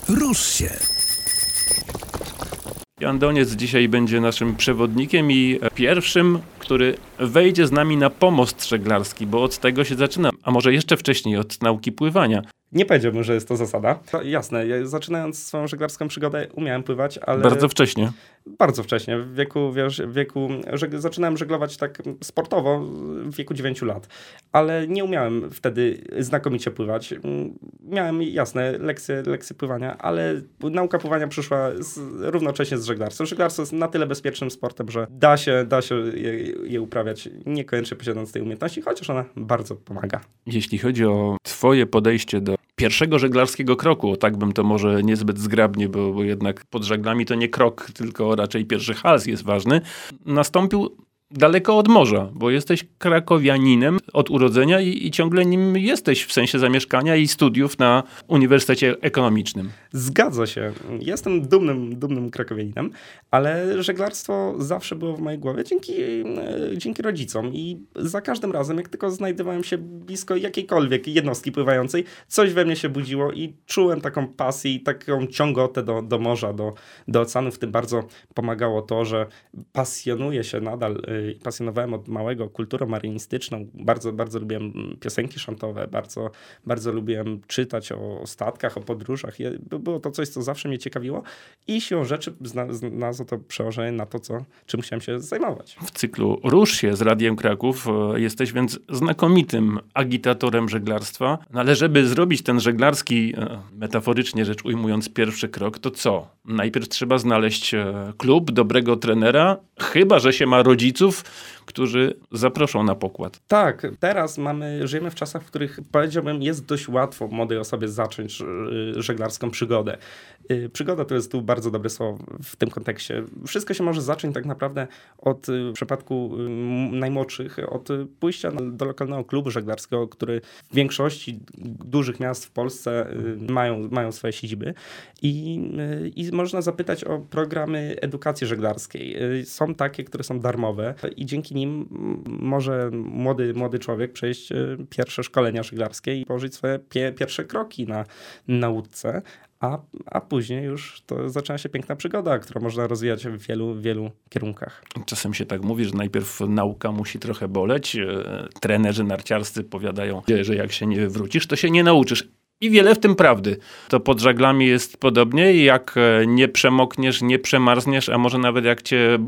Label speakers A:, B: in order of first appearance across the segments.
A: Rusz się.
B: Jan Doniec dzisiaj będzie naszym przewodnikiem i pierwszym, który wejdzie z nami na pomost żeglarski, bo od tego się zaczyna, a może jeszcze wcześniej, od nauki pływania.
C: Nie powiedziałbym, że jest to zasada. To jasne, ja zaczynając swoją żeglarską przygodę umiałem pływać, ale...
B: Bardzo wcześnie.
C: Bardzo wcześnie. W wieku zaczynałem żeglować tak sportowo w wieku 9 lat. Ale nie umiałem wtedy znakomicie pływać. Miałem jasne lekcje pływania, ale nauka pływania przyszła równocześnie z żeglarstwem. Żeglarstwo jest na tyle bezpiecznym sportem, że da się je uprawiać, niekoniecznie posiadając tej umiejętności, chociaż ona bardzo pomaga.
B: Jeśli chodzi o twoje podejście do pierwszego żeglarskiego kroku, tak bym to może niezbyt zgrabnie, bo jednak pod żaglami to nie krok, tylko raczej pierwszy hals jest ważny, nastąpił daleko od morza, bo jesteś krakowianinem od urodzenia i ciągle nim jesteś w sensie zamieszkania i studiów na Uniwersytecie Ekonomicznym.
C: Zgadza się. Jestem dumnym krakowianinem, ale żeglarstwo zawsze było w mojej głowie dzięki rodzicom i za każdym razem, jak tylko znajdowałem się blisko jakiejkolwiek jednostki pływającej, coś we mnie się budziło i czułem taką pasję i taką ciągotę do morza, do oceanu. W tym bardzo pomagało to, że pasjonuję się nadal, pasjonowałem od małego kulturą marynistyczną. Bardzo lubiłem piosenki szantowe, bardzo lubiłem czytać o statkach, o podróżach. Było to coś, co zawsze mnie ciekawiło i siłą rzeczy znalazło to przełożenie na to, czym chciałem się zajmować.
B: W cyklu Rusz się z Radiem Kraków jesteś więc znakomitym agitatorem żeglarstwa. No ale żeby zrobić ten żeglarski, metaforycznie rzecz ujmując, pierwszy krok, to co? Najpierw trzeba znaleźć klub, dobrego trenera, chyba że się ma rodziców, którzy zaproszą na pokład.
C: Tak, teraz żyjemy w czasach, w których powiedziałbym jest dość łatwo młodej osobie zacząć żeglarską przygodę. Przygoda to jest tu bardzo dobre słowo w tym kontekście. Wszystko się może zacząć tak naprawdę w przypadku najmłodszich, od pójścia do lokalnego klubu żeglarskiego, który w większości dużych miast w Polsce mają swoje siedziby i można zapytać o programy edukacji żeglarskiej. Są takie, które są darmowe i dzięki nim może młody człowiek przejść pierwsze szkolenia żeglarskie i położyć swoje pierwsze kroki na łódce. A później już to zaczyna się piękna przygoda, którą można rozwijać w wielu kierunkach.
B: Czasem się tak mówi, że najpierw nauka musi trochę boleć. Trenerzy narciarscy powiadają, że jak się nie wywrócisz, to się nie nauczysz. I wiele w tym prawdy. To pod żaglami jest podobnie, jak nie przemokniesz, nie przemarzniesz, a może nawet jak cię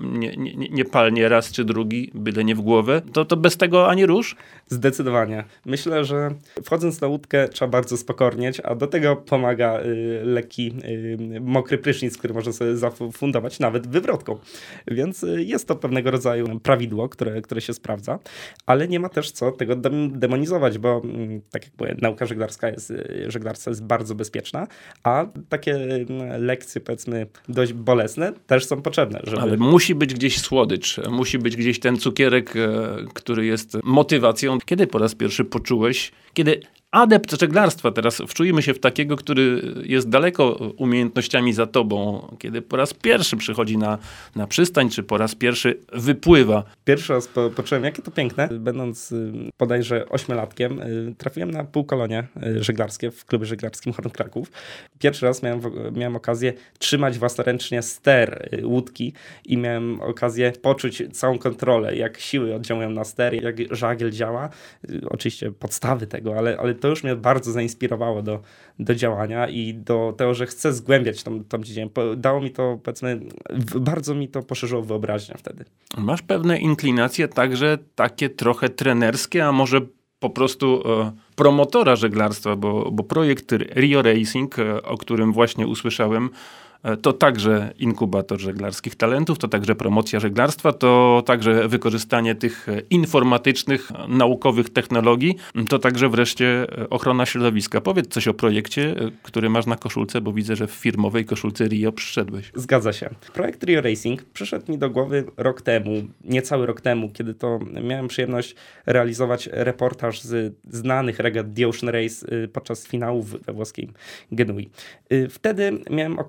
B: nie palnie raz czy drugi, byle nie w głowę, to bez tego ani rusz?
C: Zdecydowanie. Myślę, że wchodząc na łódkę trzeba bardzo spokornieć, a do tego pomaga lekki, mokry prysznic, który można sobie zafundować nawet wywrotką. Więc jest to pewnego rodzaju prawidło, które się sprawdza, ale nie ma też co tego demonizować, bo tak jak mówię, nauka żeglarska jest bardzo bezpieczna, a takie lekcje, powiedzmy, dość bolesne też są potrzebne.
B: Ale musi być gdzieś słodycz, musi być gdzieś ten cukierek, który jest motywacją. Kiedy po raz pierwszy poczułeś, kiedy adept żeglarstwa, teraz wczujmy się w takiego, który jest daleko umiejętnościami za tobą, kiedy po raz pierwszy przychodzi na przystań, czy po raz pierwszy wypływa.
C: Pierwszy raz poczułem, jakie to piękne. Będąc bodajże 8-latkiem, trafiłem na półkolonie żeglarskie w klubie żeglarskim Horn Kraków. Pierwszy raz miałem okazję trzymać własnoręcznie ster łódki i miałem okazję poczuć całą kontrolę, jak siły oddziałują na ster, jak żagiel działa. Oczywiście podstawy tego, ale to już mnie bardzo zainspirowało do działania i do tego, że chcę zgłębiać tą dziedzinę. Dało mi to, powiedzmy, bardzo mi to poszerzyło wyobraźnię wtedy.
B: Masz pewne inklinacje także takie trochę trenerskie, a może po prostu promotora żeglarstwa, bo projekt Rio Racing, o którym właśnie usłyszałem, to także inkubator żeglarskich talentów, to także promocja żeglarstwa, to także wykorzystanie tych informatycznych, naukowych technologii, to także wreszcie ochrona środowiska. Powiedz coś o projekcie, który masz na koszulce, bo widzę, że w firmowej koszulce Rio przyszedłeś.
C: Zgadza się. Projekt Rio Racing przyszedł mi do głowy niecały rok temu, kiedy to miałem przyjemność realizować reportaż z znanych regat The Ocean Race podczas finałów we włoskiej Genui. Wtedy miałem okazję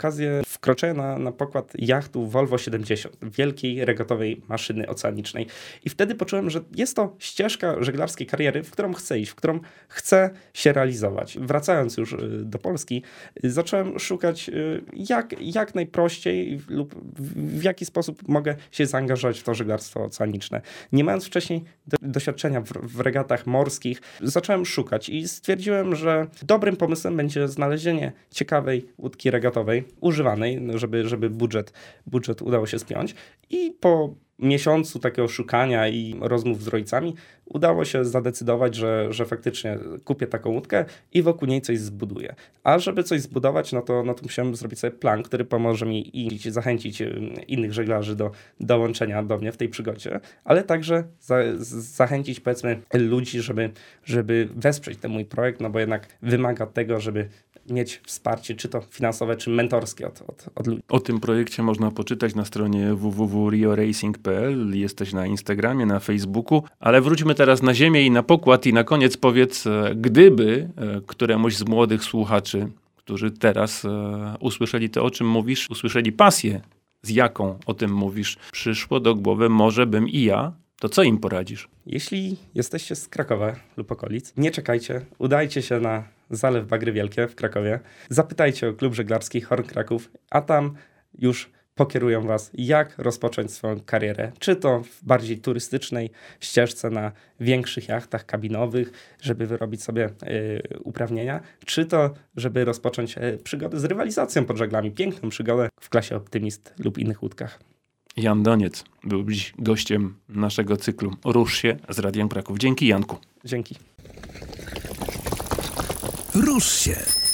C: wkroczyłem na pokład jachtu Volvo 70, wielkiej regotowej maszyny oceanicznej. I wtedy poczułem, że jest to ścieżka żeglarskiej kariery, w którą chcę iść, w którą chcę się realizować. Wracając już do Polski, zacząłem szukać jak najprościej lub w jaki sposób mogę się zaangażować w to żeglarstwo oceaniczne. Nie mając wcześniej doświadczenia w regatach morskich, zacząłem szukać i stwierdziłem, że dobrym pomysłem będzie znalezienie ciekawej łódki regatowej, używanej, żeby budżet udało się spiąć. I po miesiącu takiego szukania i rozmów z rodzicami udało się zadecydować, że faktycznie kupię taką łódkę i wokół niej coś zbuduję. A żeby coś zbudować, no to musiałem zrobić sobie plan, który pomoże mi i zachęcić innych żeglarzy do dołączenia do mnie w tej przygodzie, ale także zachęcić, powiedzmy, ludzi, żeby wesprzeć ten mój projekt, no bo jednak wymaga tego, żeby mieć wsparcie, czy to finansowe, czy mentorskie od ludzi.
B: O tym projekcie można poczytać na stronie www.rioracing.pl. Jesteś na Instagramie, na Facebooku, ale wróćmy teraz na ziemię i na pokład i na koniec powiedz, gdyby któremuś z młodych słuchaczy, którzy teraz usłyszeli to, o czym mówisz, usłyszeli pasję, z jaką o tym mówisz, przyszło do głowy, może bym i ja, to co im poradzisz?
C: Jeśli jesteście z Krakowa lub okolic, nie czekajcie, udajcie się na Zalew Bagry Wielkie w Krakowie, zapytajcie o klub żeglarski Horn Kraków, a tam już pokierują was, jak rozpocząć swoją karierę. Czy to w bardziej turystycznej ścieżce na większych jachtach kabinowych, żeby wyrobić sobie uprawnienia, czy to, żeby rozpocząć przygodę z rywalizacją pod żaglami, piękną przygodę w klasie Optymist lub innych łódkach.
B: Jan Doniec był dziś gościem naszego cyklu Rusz się z Radiem Kraków. Dzięki, Janku.
C: Dzięki.
A: Rusz się.